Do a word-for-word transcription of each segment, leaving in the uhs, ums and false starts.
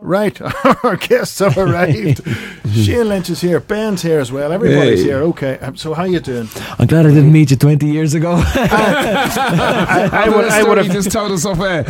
Right, our guests have arrived. Shane Lynch is here, Ben's here as well, everybody's hey. here. Okay, so how you doing? I'm glad I didn't meet you twenty years ago. I, I, I, would, I would have just told us off air.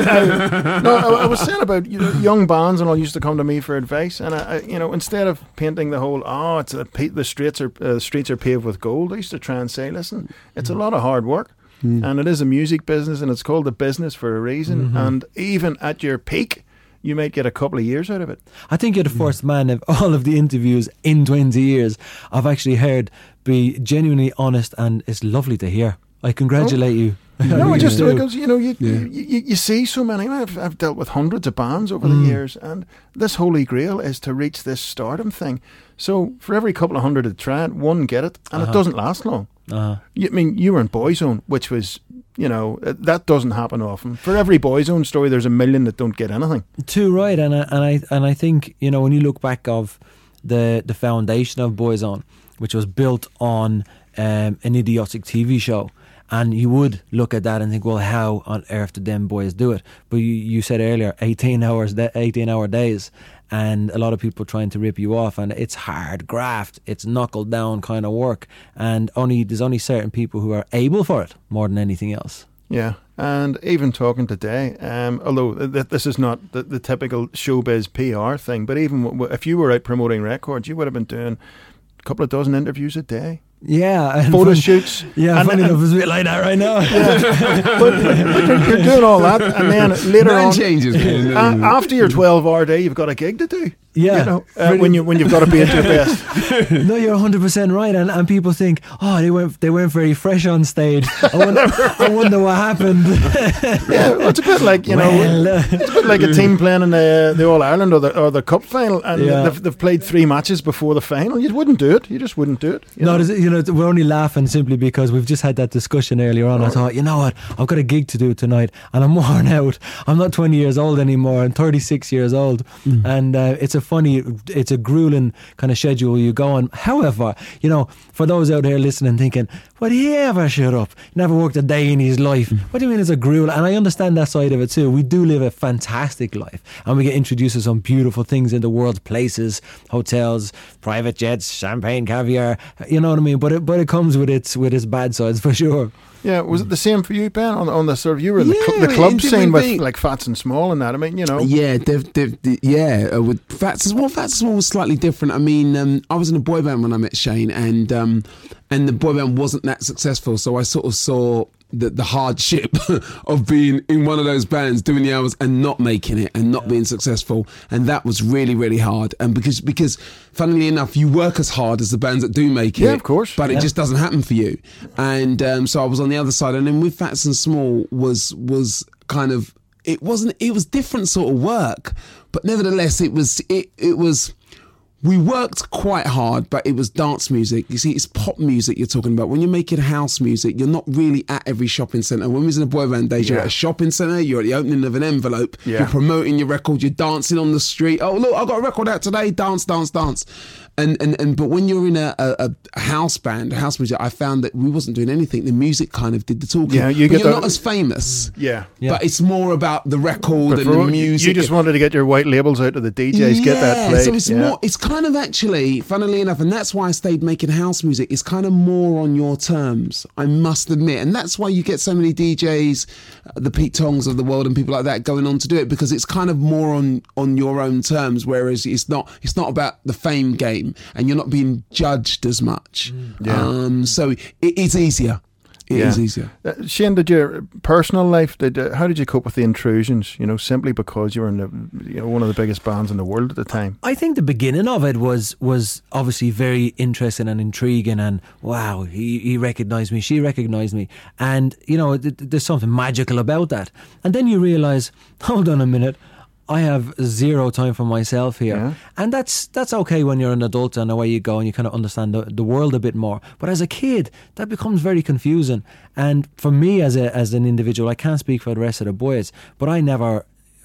I, no, I, I was saying about you know, young bands and all used to come to me for advice, and I, I, you know, instead of painting the whole oh, it's a, the streets are uh, streets are paved with gold, I used to try and say, listen, it's a lot of hard work. Mm. And it is a music business, and it's called a business for a reason. Mm-hmm. And even at your peak, you might get a couple of years out of it. I think you're the first man of all of the interviews in twenty years I've actually heard be genuinely honest, and it's lovely to hear. I congratulate oh. you. No, I just because you know you, yeah. you, you you see so many. I've, I've dealt with hundreds of bands over mm. the years, and this holy grail is to reach this stardom thing. So for every couple of hundred that try it, one get it, and uh-huh. it doesn't last long. Uh-huh. You, I mean, you were in Boyzone, which was, you know, that doesn't happen often. For every Boyzone story, there's a million that don't get anything. Too right, and I, and I and I think you know when you look back of the the foundation of Boyzone, which was built on um, an idiotic T V show. And you would look at that and think, well, how on earth did them boys do it? But you, you said earlier, eighteen hours, eighteen hour days, and a lot of people trying to rip you off, and it's hard graft, it's knuckled down kind of work, and only there's only certain people who are able for it more than anything else. Yeah, and even talking today, um, although th- this is not the, the typical showbiz P R thing, but even w- if you were out promoting records, you would have been doing a couple of dozen interviews a day. Yeah, photo shoots. Yeah, and, funny and, enough, it's a bit like that right now. Yeah. but, but you're, you're doing all that, and then later Nine on, changes. uh, after your twelve hour day, you've got a gig to do. Yeah, you know, uh, when you when you've got to be at your best. No, you're one hundred percent right, and, and people think, oh, they weren't they weren't very fresh on stage. I wonder, I wonder what happened. Yeah, well, it's a bit like you well, know, it's a bit like a team playing in the the All Ireland or the or the Cup final, and yeah. they've, they've played three matches before the final. You wouldn't do it. You just wouldn't do it. You no, know? you know, we're only laughing simply because we've just had that discussion earlier on. Oh. I thought, you know what, I've got a gig to do tonight, and I'm worn out. I'm not twenty years old anymore. I'm thirty-six years old, mm. and uh, it's a funny. It's a grueling kind of schedule you go on. However, you know, for those out there listening thinking, would he ever shut up? Never worked a day in his life. Mm. What do you mean it's a gruel? And I understand that side of it too. We do live a fantastic life, and we get introduced to some beautiful things in the world, places, hotels, private jets, champagne, caviar, you know what I mean? But it, but it comes with its with its bad sides for sure. Yeah, was it the same for you, Ben? On, on the sort of you were in the, yeah, cl- the club scene with be. like Fats and Small and that. I mean, you know. Yeah, they've, they've, they, yeah. Uh, with Fats and Small, Fats and Small was slightly different. I mean, um, I was in a boy band when I met Shane, and um, and the boy band wasn't that successful. So I sort of saw the, the hardship of being in one of those bands, doing the hours and not making it and not yeah. being successful, and that was really, really hard. And because, because, funnily enough, you work as hard as the bands that do make it, yeah, of course, but yeah. it just doesn't happen for you. And um, so I was on the other side, and then with Fats and Small was was kind of it wasn't it was different sort of work, but nevertheless it was it it was. We worked quite hard, but it was dance music. You see, it's pop music you're talking about. When you're making house music, you're not really at every shopping centre. When we was in a boy band days, you're yeah. at a shopping centre, you're at the opening of an envelope, yeah. you're promoting your record, you're dancing on the street. Oh, look, I got a record out today. Dance, dance, dance. And and, and but when you're in a, a, a house band, a house music, I found that we wasn't doing anything. The music kind of did the talking. Yeah, you but get you're the, not as famous. Yeah. yeah. But it's more about the record but and the music. You just wanted to get your white labels out of the D Js, yeah, get that played. So it's yeah. more, it's kind of actually, funnily enough, and that's why I stayed making house music, it's kind of more on your terms, I must admit. And that's why you get so many D Js, the Pete Tongs of the world and people like that going on to do it, because it's kind of more on, on your own terms, whereas it's not it's not about the fame game, and you're not being judged as much. Mm. Yeah. Um, so it, it's easier. It yeah. is easier. Uh, Shane, did your personal life, did uh, how did you cope with the intrusions, you know, simply because you were in the, you know, one of the biggest bands in the world at the time? I think the beginning of it was was obviously very interesting and intriguing, and wow, he, he recognised me, she recognised me, and you know, th- there's something magical about that. And then you realise, hold on a minute, I have zero time for myself here. Yeah. And that's that's okay when you're an adult and away you go and you kind of understand the, the world a bit more. But as a kid, that becomes very confusing. And for me as a as an individual, I can't speak for the rest of the boys, but I never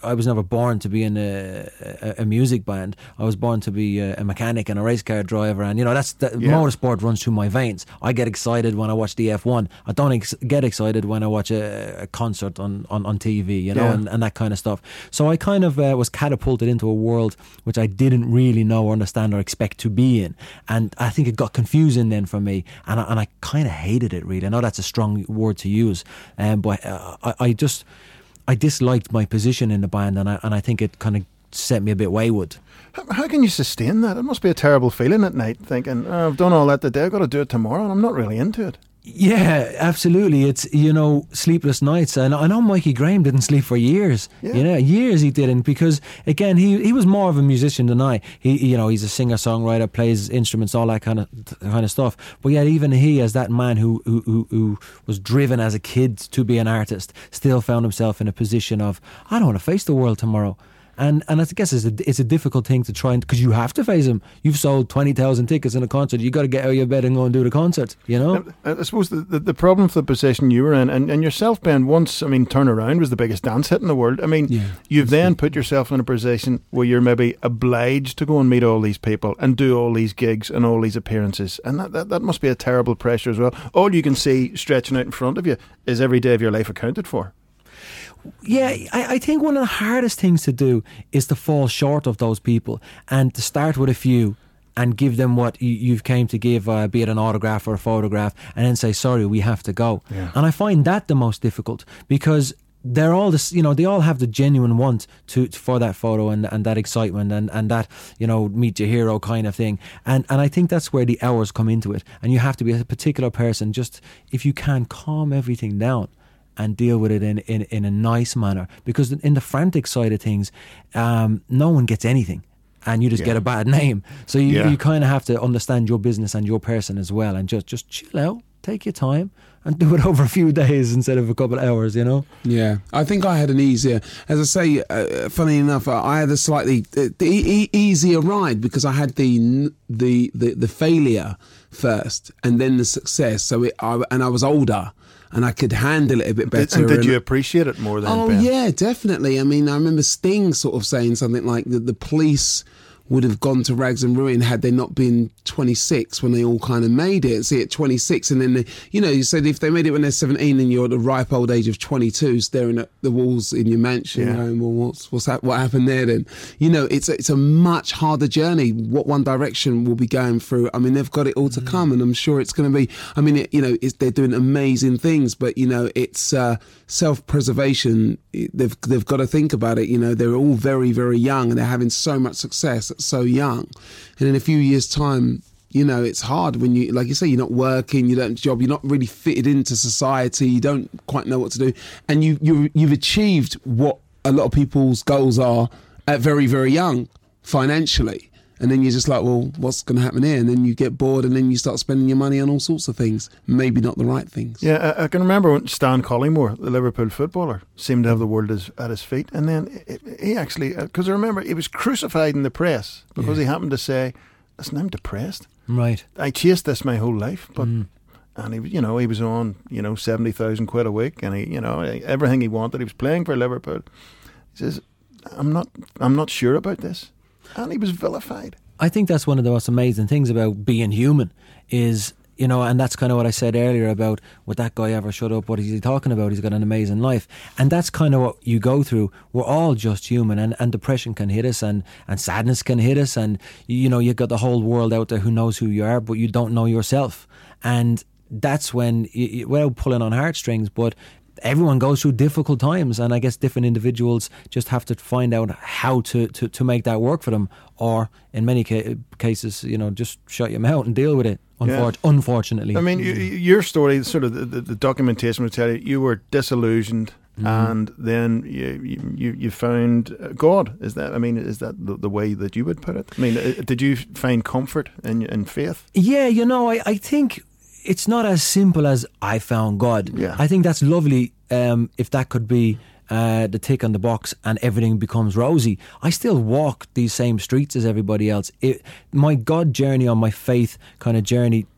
I was never born to be in a, a, a music band. I was born to be a, a mechanic and a race car driver, and you know that's the, yeah. motorsport runs through my veins. I get excited when I watch the F one. I don't ex- get excited when I watch a, a concert on, on, on T V, you know, yeah. and, and that kind of stuff. So I kind of uh, was catapulted into a world which I didn't really know or understand or expect to be in, and I think it got confusing then for me, and I, and I kind of hated it really. I know that's a strong word to use, um, but uh, I, I just. I disliked my position in the band, and I and I think it kind of set me a bit wayward. How, how can you sustain that? It must be a terrible feeling at night, thinking, oh, I've done all that today, I've got to do it tomorrow, and I'm not really into it. Yeah, absolutely. It's, you know, sleepless nights. And I know Mikey Graham didn't sleep for years. Yeah. You know, years he didn't, because again, he he was more of a musician than I. He, you know, he's a singer songwriter, plays instruments, all that kind of kind of stuff. But yet, even he, as that man who who who, who was driven as a kid to be an artist, still found himself in a position of, I don't want to face the world tomorrow. And and I guess it's a, it's a difficult thing to try and, because you have to face them. You've sold twenty thousand tickets in a concert. You got to get out of your bed and go and do the concert, you know? I, I suppose the, the, the problem for the position you were in, and, and yourself, Ben, once, I mean, Turn Around was the biggest dance hit in the world. I mean, yeah, you've then put yourself in a position where you're maybe obliged to go and meet all these people and do all these gigs and all these appearances. And that, that, that must be a terrible pressure as well. All you can see stretching out in front of you is every day of your life accounted for. Yeah, I, I think one of the hardest things to do is to fall short of those people and to start with a few and give them what you, you've came to give, uh, be it an autograph or a photograph, and then say, sorry, we have to go. Yeah. And I find that the most difficult, because they're all this, you know, they all have the genuine want to, to for that photo and, and that excitement and, and that, you know, meet your hero kind of thing. And and I think that's where the hours come into it. And you have to be a particular person, just, if you can, calm everything down and deal with it in, in, in a nice manner, because in the frantic side of things, um, no one gets anything, and you just yeah. get a bad name. So you, yeah. you kind of have to understand your business and your person as well, and just, just chill out, take your time, and do it over a few days instead of a couple of hours, you know? Yeah, I think I had an easier, as I say, uh, funny enough, I had a slightly uh, e- easier ride, because I had the the the, the failure first and then the success. So it, I, and I was older, and I could handle it a bit better. And did and you appreciate it more then, Oh, Ben? yeah, definitely. I mean, I remember Sting sort of saying something like that the police would have gone to rags and ruin had they not been twenty-six when they all kind of made it. See, at twenty-six, and then, they, you know, you said if they made it when they're seventeen and you're at the ripe old age of twenty-two, staring at the walls in your mansion, yeah. going, well, what's what's that, what happened there then? You know, it's a, it's a much harder journey. What One Direction will be going through, I mean, they've got it all to mm. come, and I'm sure it's going to be, I mean, it, you know, it's, they're doing amazing things, but, you know, it's uh, self-preservation. They've, they've got to think about it. You know, they're all very, very young, and they're having so much success so young, and in a few years' time, you know, it's hard when you, like you say, you're not working, you don't have a job, you're not really fitted into society, you don't quite know what to do, and you, you you've achieved what a lot of people's goals are at very, very young financially, and then you're just like, well, what's going to happen here? And then you get bored, and then you start spending your money on all sorts of things, maybe not the right things. Yeah, I, I can remember when Stan Collymore, the Liverpool footballer, seemed to have the world as, at his feet, and then he actually, because I remember he was crucified in the press because yeah. he happened to say, listen, I'm depressed. Right. I chased this my whole life, but mm. and he, you know, he was on, you know, seventy thousand quid a week, and he, you know, everything he wanted. He was playing for Liverpool. He says, I'm not, I'm not sure about this. And he was vilified. I think that's one of the most amazing things about being human is, you know, and that's kind of what I said earlier about, would that guy ever shut up? What is he talking about? He's got an amazing life. And that's kind of what you go through. We're all just human, and, and depression can hit us, and, and sadness can hit us. And, you know, you've got the whole world out there who knows who you are, but you don't know yourself. And that's when, you, without pulling on heartstrings, but everyone goes through difficult times, and I guess different individuals just have to find out how to, to, to make that work for them, or in many ca- cases, you know, just shut your mouth and deal with it. Unfor- yeah. Unfortunately, I mean, you, your story, sort of the, the, the documentation would tell you you were disillusioned, mm. and then you, you you found God. Is that? I mean, is that the, the way that you would put it? I mean, did you find comfort in in faith? Yeah, you know, I, I think it's not as simple as I found God. Yeah. I think that's lovely um, if that could be uh, the tick on the box and everything becomes rosy. I still walk these same streets as everybody else. It, my God journey, on my faith kind of journey,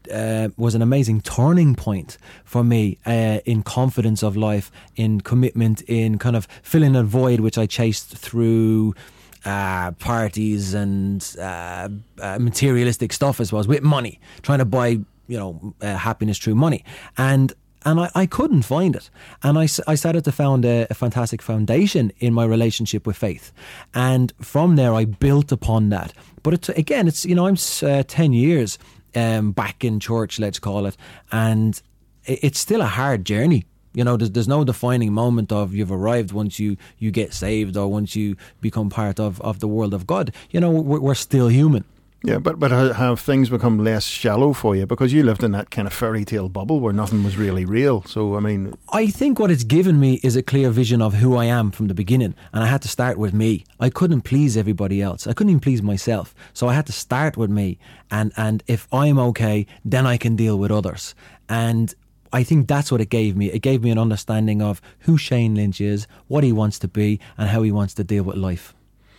uh, was an amazing turning point for me uh, in confidence of life, in commitment, in kind of filling a void which I chased through uh, parties and uh, uh, materialistic stuff, as well as with money, trying to buy, you know, uh, happiness through money. And And I, I couldn't find it. And I, I started to found a, a fantastic foundation in my relationship with faith. And from there, I built upon that. But it's, again, it's, you know, I'm uh, ten years um, back in church, let's call it. And it, it's still a hard journey. You know, there's, there's no defining moment of you've arrived once you, you get saved or once you become part of, of the world of God. You know, we're, we're still human. Yeah, but but have things become less shallow for you because you lived in that kind of fairy tale bubble where nothing was really real? So, I mean... I think what it's given me is a clear vision of who I am from the beginning. And I had to start with me. I couldn't please everybody else. I couldn't even please myself. So I had to start with me. And, and if I'm okay, then I can deal with others. And I think that's what it gave me. It gave me an understanding of who Shane Lynch is, what he wants to be, and how he wants to deal with life.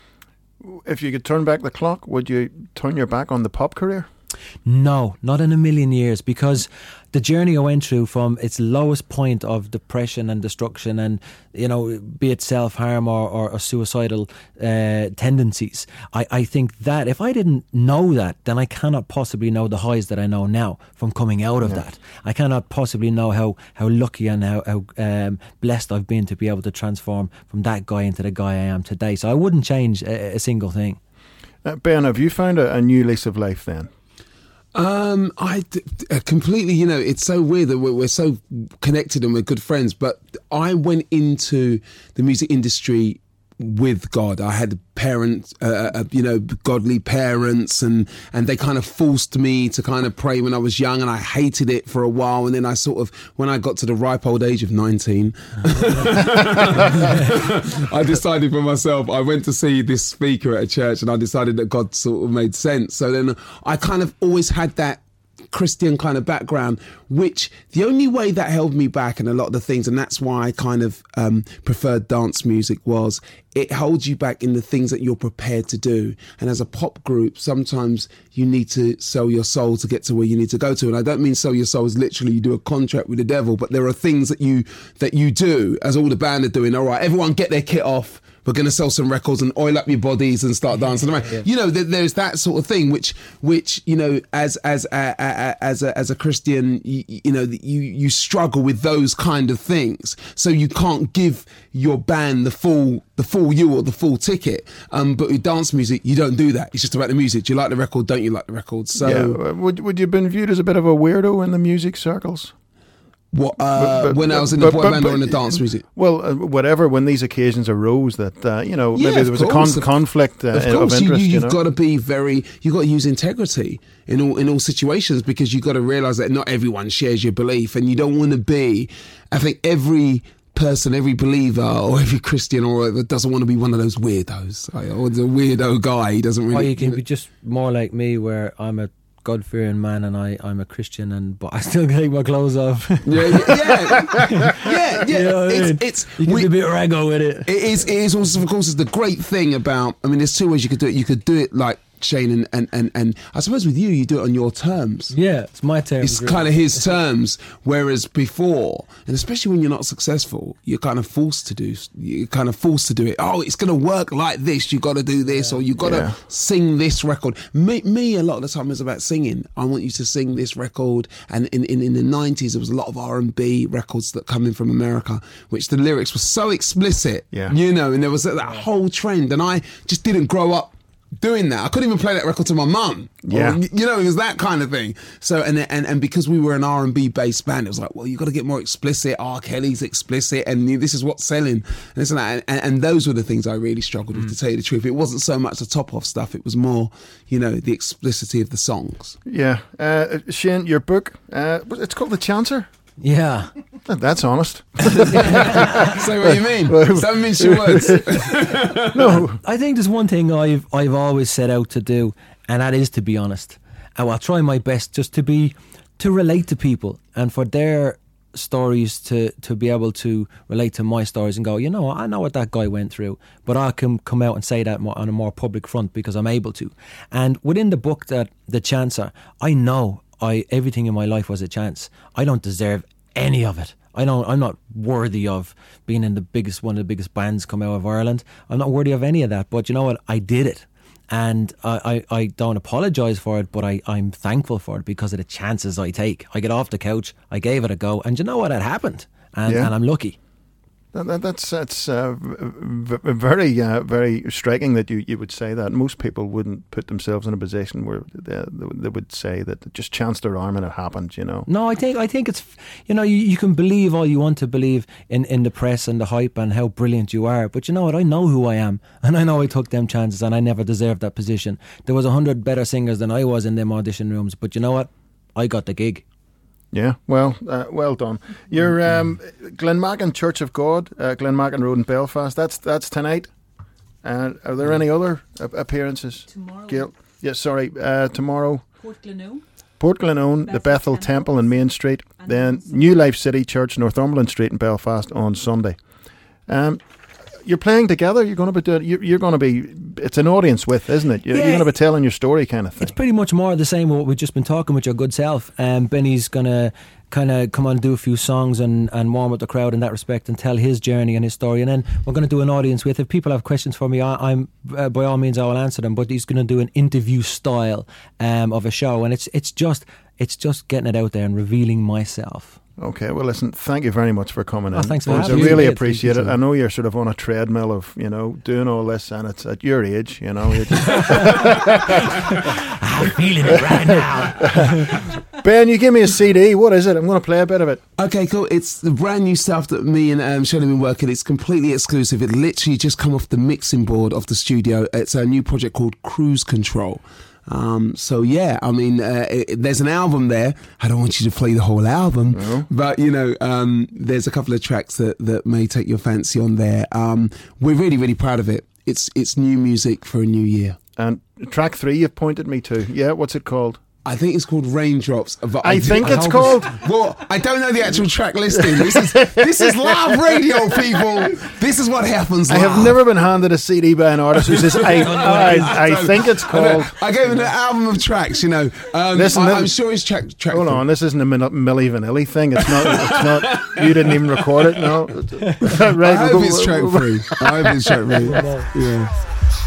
If you could turn back the clock, would you turn your back on the pop career? No, not in a million years, because the journey I went through from its lowest point of depression and destruction and, you know, be it self-harm or, or, or suicidal uh, tendencies, I, I think that if I didn't know that, then I cannot possibly know the highs that I know now from coming out of yeah. that. I cannot possibly know how, how lucky and how, how um, blessed I've been to be able to transform from that guy into the guy I am today. So I wouldn't change a, a single thing. Uh, Ben, have you found a, a new lease of life then? Um, I d- d- completely, you know, it's so weird that we're, we're so connected and we're good friends, but I went into the music industry with God. I had parents, uh, uh, you know, godly parents, and, and they kind of forced me to kind of pray when I was young, and I hated it for a while. And then I sort of, when I got to the ripe old age of nineteen, I decided for myself, I went to see this speaker at a church, and I decided that God sort of made sense. So then I kind of always had that Christian kind of background, which the only way that held me back and a lot of the things, and that's why I kind of um, preferred dance music, was it holds you back in the things that you're prepared to do. And as a pop group, sometimes you need to sell your soul to get to where you need to go to. And I don't mean sell your soul as literally you do a contract with the devil, but there are things that you that you do, as all the band are doing. All right, everyone get their kit off. We're going to sell some records and oil up your bodies and start dancing around. Yeah. You know, there, there's that sort of thing, which, which you know, as as a, a, as a, as a Christian, you, you know, you you struggle with those kind of things. So you can't give your band the full the full you or the full ticket. Um, but with dance music, you don't do that. It's just about the music. Do you like the record? Don't you like the record? So yeah. would would you have been viewed as a bit of a weirdo in the music circles? What, uh, but, but, when I was in but, the boy but, band but, or in the dance music? Well, uh, whatever, when these occasions arose that, uh, you know, yeah, maybe there was course. a con- conflict uh, of, of interest. You, you, you you've know? got to be very, you've got to use integrity in all in all situations, because you've got to realise that not everyone shares your belief, and you don't want to be, I think every person, every believer or every Christian or whatever doesn't want to be one of those weirdos. Like, or the weirdo guy, he doesn't really... Or you can you know, be just more like me, where I'm a God-fearing man and I, I'm a Christian, and but I still take my clothes off. Yeah, yeah, yeah, yeah. yeah. You know what I mean? It's, it's you can we, be a bit raggo with it. It is, it is also, of course, is the great thing about, I mean, there's two ways you could do it. You could do it like Shane, and, and, and, and I suppose with you, you do it on your terms. Yeah, it's my terms. It's really kind of his terms, whereas before, and especially when you're not successful, you're kind of forced to do, you're kind of forced to do it. Oh, it's going to work like this. You got to do this, yeah. or you got to yeah. sing this record. Me, me, a lot of the time is about singing. I want you to sing this record. And in, in, in the nineties, there was a lot of R and B records that come in from America, which the lyrics were so explicit, yeah. you know, and there was that whole trend. And I just didn't grow up doing that. I couldn't even play that record to my mum. Yeah, or, you know, it was that kind of thing. So, and and and because we were an R and B based band, it was like, well, you got to get more explicit. R. Kelly's explicit, and this is what's selling, and this and that. And, and those were the things I really struggled with, mm. to tell you the truth. It wasn't so much the top off stuff; it was more, you know, the explicitity of the songs. Yeah, uh, Shane, your book, uh, it's called The Chancer. Yeah. That's honest. Say what you mean. Don't mince your words. No. I think there's one thing I've I've always set out to do, and that is to be honest. And I'll try my best just to be to relate to people, and for their stories to to be able to relate to my stories and go, you know, I know what that guy went through, but I can come out and say that more, on a more public front, because I'm able to. And within the book, that The Chancer, I know I everything in my life was a chance. I don't deserve any of it. I don't. I'm not worthy of being in the biggest one of the biggest bands come out of Ireland. I'm not worthy of any of that. But you know what? I did it. And I, I, I don't apologise for it, but I, I'm thankful for it because of the chances I take. I get off the couch, I gave it a go, and you know what? It happened. And, yeah. and I'm lucky. That, that, that's that's uh, v- very uh, very striking that you, you would say that. Most people wouldn't put themselves in a position where they, they would say that it just chanced their arm and it happened, you know. No, I think I think it's, you know, you, you can believe all you want to believe in, in the press and the hype and how brilliant you are. But you know what? I know who I am, and I know I took them chances and I never deserved that position. There was a hundred better singers than I was in them audition rooms. But you know what? I got the gig. Yeah, well, uh, well done. You're um, Glenmackin Church of God, uh, Glenmackin Road in Belfast. That's that's tonight. Uh, are there any other uh, appearances? Tomorrow. Gail? Yeah, sorry. Uh, tomorrow. Port Glenone. Port Glenone, the Bethel Temple in Main Street. Then New Life City Church, Northumberland Street in Belfast on Sunday. Um, you're playing together. You're going to be doing. You're, you're going to be. It's an audience with, isn't it? You're, Yeah. you're going to be telling your story, kind of thing. It's pretty much more the same what we've just been talking with your good self. Um, Benny's going to kind of come on and do a few songs and, and warm up the crowd in that respect and tell his journey and his story. And then we're going to do an audience with. If people have questions for me, I, I'm uh, by all means I will answer them. But he's going to do an interview style um, of a show, and it's it's just it's just getting it out there and revealing myself. Okay, well, listen, thank you very much for coming Oh, in. thanks for I having me. really Yeah, appreciate thank it. you. I know you're sort of on a treadmill of, you know, doing all this, and it's at your age, you know. You're just I'm feeling it right now. Ben, you give me a C D. What is it? I'm going to play a bit of it. Okay, cool. It's the brand new stuff that me and um, Shelley have been working. It's completely exclusive. It literally just come off the mixing board of the studio. It's a new project called Cruise Control. Um, so yeah, I mean, uh, it, there's an album there. I don't want you to play the whole album, No. but you know, um, there's a couple of tracks that, that may take your fancy on there. Um, we're really, really proud of it. It's it's new music for a new year. And track three you've pointed me to. Yeah, what's it called? I think it's called Raindrops. But I do- think it's hope called- Well, I don't know the actual track listing. This is this is live radio, people. This is what happens I live. have never been handed a C D by an artist who says, I, I, I think it's I, know. called... I gave him an album of tracks, you know. Um, Listen, I, this- I'm sure it's track. track Hold three. on, this isn't a Mil- Milli Vanilli thing. It's not. It's not. You didn't even record it. No. Right. I hope we'll go- it's track three. I hope it's track three. Yeah.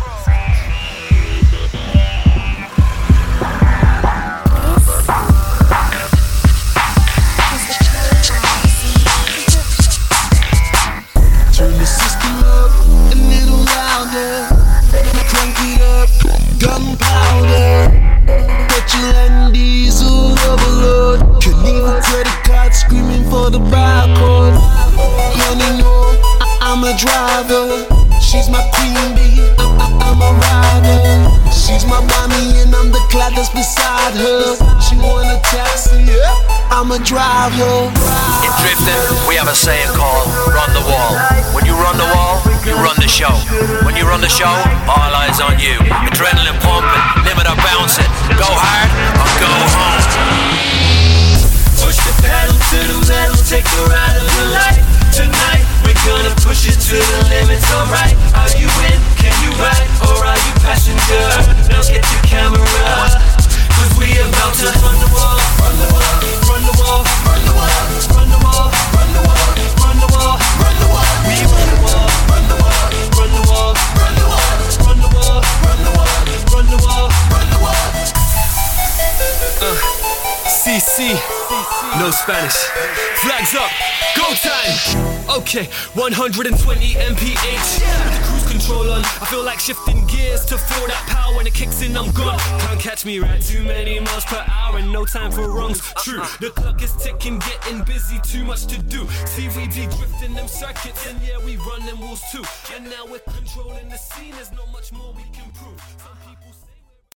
Turn the system up a little louder. Crank it up, gunpowder. Petrol and diesel overload. Can leave a credit card screaming for the barcode. Honey, no, I- I'm a driver. She's my queen bee, I- I- I'm a rider. She's my mommy and I'm the cloud that's beside her. She want a taxi, I'm a driver. In drifting, we have a saying called run the wall. When you run the wall, you run the show. When you run the show, all eyes on you. Adrenaline pumping, limiter bouncing. Go hard or go home. Push the pedal to the metal, take the ride of your life. Tonight, we're gonna push it to the limits, alright. Are you in? Can you ride? Or are you passenger? Now get your camera. Cause we about to run the wall, run the wall, run the wall, run the wall, run the wall, run the wall, run the wall, run the wall. We run the wall, run the wall, run the wall, run the wall, run the wall, run the wall, run the wall, run the wall. Uh, C C, no Spanish. Flags up, go time. Okay, one hundred twenty M P H. With the cruise control on, I feel like shifting gears to feel that power when it kicks in. I'm gone. Can't catch me right. Too many miles per hour and no time for wrongs. True, the clock is ticking, getting busy. Too much to do. C V D drifting them circuits, and yeah, we run them rules too. And now we're controlling the scene. There's not much more we can prove.